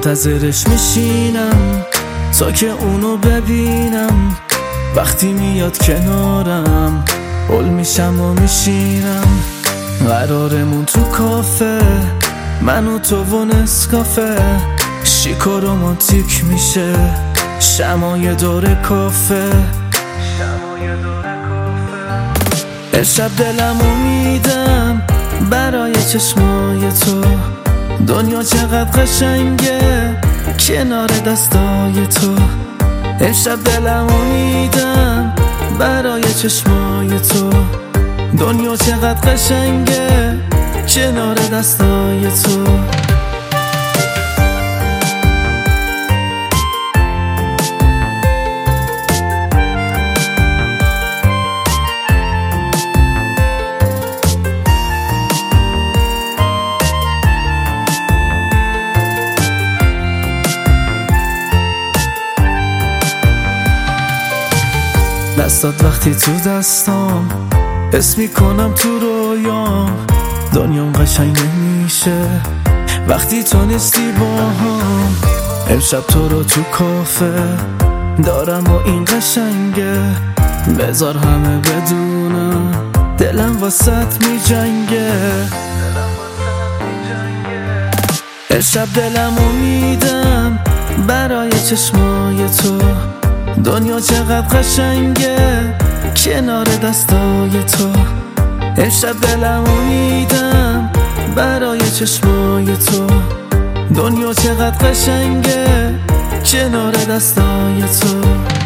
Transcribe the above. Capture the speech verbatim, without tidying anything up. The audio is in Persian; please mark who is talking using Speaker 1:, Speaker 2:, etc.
Speaker 1: منتظرش میشینم تا که اونو ببینم. وقتی میاد کنارم هل میشم و میشینم. قرارمون تو کافه، من و تو و نسکافه، شیکا رومانتیک میشه شمای دور کافه. شب دلمو میدم برای چشمای تو. دنیا چقدر قشنگه کنار دستای تو. امشب دلمو میدم برای چشمای تو. دنیا چقدر قشنگه کنار دستای تو. دستات وقتی تو دستام، حس میکنم تو رویام. دنیام قشنگ نمیشه وقتی تو نیستی با هم. امشب تو رو تو کافه دارم و این قشنگه. بذار همه بدونم دلم واسط میجنگه. امشب دلمو میدم برای چشمای تو. دنیا چقدر قشنگه کنار دستای تو. امشب دلمو میدم برای چشمای تو. دنیا چقدر قشنگه کنار دستای تو.